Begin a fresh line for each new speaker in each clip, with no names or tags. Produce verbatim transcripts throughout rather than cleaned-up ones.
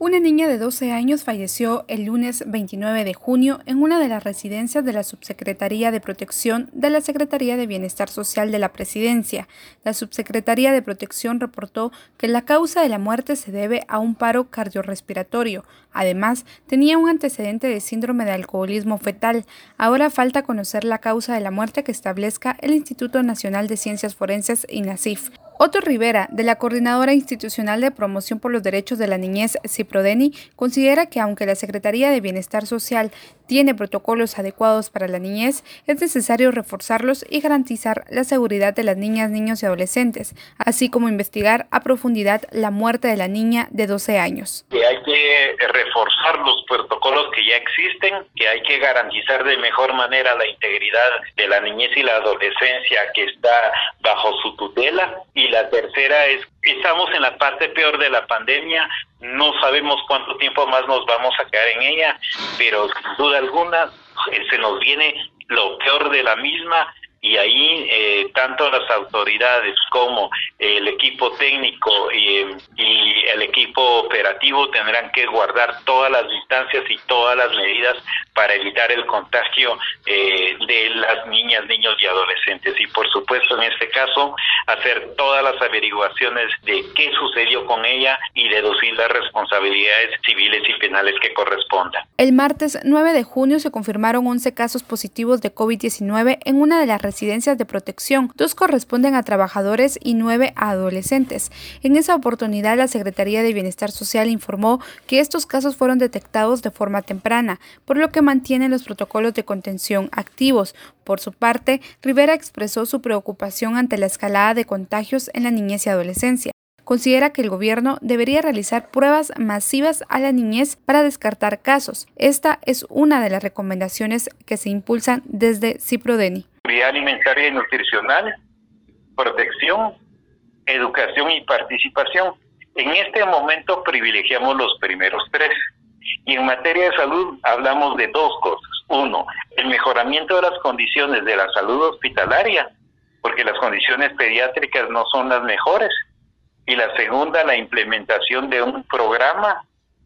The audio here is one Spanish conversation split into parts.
Una niña de doce años falleció el lunes veintinueve de junio en una de las residencias de la Subsecretaría de Protección de la Secretaría de Bienestar Social de la Presidencia. La Subsecretaría de Protección reportó que la causa de la muerte se debe a un paro cardiorrespiratorio. Además, tenía un antecedente de síndrome de alcoholismo fetal. Ahora falta conocer la causa de la muerte que establezca el Instituto Nacional de Ciencias Forenses, INACIF. Otto Rivera, de la Coordinadora Institucional de Promoción por los Derechos de la Niñez, CIPRODENI, considera que aunque la Secretaría de Bienestar Social tiene protocolos adecuados para la niñez, es necesario reforzarlos y garantizar la seguridad de las niñas, niños y adolescentes, así como investigar a profundidad la muerte de la niña de doce años.
Que hay que reforzar los protocolos que ya existen, que hay que garantizar de mejor manera la integridad de la niñez y la adolescencia que está bajo su tutela. Y la tercera es, estamos en la parte peor de la pandemia, no sabemos cuánto tiempo más nos vamos a quedar en ella, pero sin duda alguna se nos viene lo peor de la misma. Y ahí eh, tanto las autoridades como el equipo técnico y, y el equipo operativo tendrán que guardar todas las distancias y todas las medidas para evitar el contagio eh, de las niñas, niños y adolescentes. Y por supuesto en este caso hacer todas las averiguaciones de qué sucedió con ella y deducir las responsabilidades civiles y penales que correspondan.
El martes nueve de junio se confirmaron once casos positivos de COVID diecinueve en una de las residencias de protección. Dos corresponden a trabajadores y nueve a adolescentes. En esa oportunidad, la Secretaría de Bienestar Social informó que estos casos fueron detectados de forma temprana, por lo que mantienen los protocolos de contención activos. Por su parte, Rivera expresó su preocupación ante la escalada de contagios en la niñez y adolescencia. Considera que el gobierno debería realizar pruebas masivas a la niñez para descartar casos. Esta es una de las recomendaciones que se impulsan desde CIPRODENI.
Seguridad alimentaria y nutricional, protección, educación y participación. En este momento privilegiamos los primeros tres. Y en materia de salud hablamos de dos cosas. Uno, el mejoramiento de las condiciones de la salud hospitalaria, porque las condiciones pediátricas no son las mejores. Y la segunda, la implementación de un programa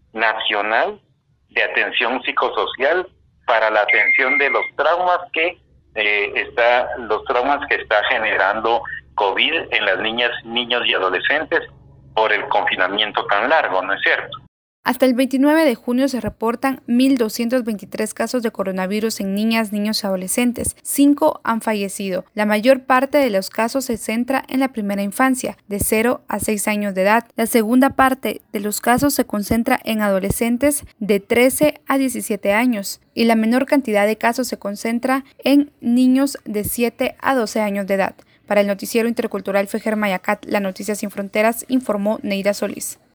nacional de atención psicosocial para la atención de los traumas que eh, está, los traumas que está generando COVID en las niñas, niños y adolescentes por el confinamiento tan largo, ¿no es cierto?
Hasta el veintinueve de junio se reportan mil doscientos veintitrés casos de coronavirus en niñas, niños y adolescentes. Cinco han fallecido. La mayor parte de los casos se centra en la primera infancia, de cero a seis años de edad. La segunda parte de los casos se concentra en adolescentes de trece a diecisiete años. Y la menor cantidad de casos se concentra en niños de siete a doce años de edad. Para el noticiero intercultural Fejer Mayacat, La Noticia Sin Fronteras, informó Neida Solís.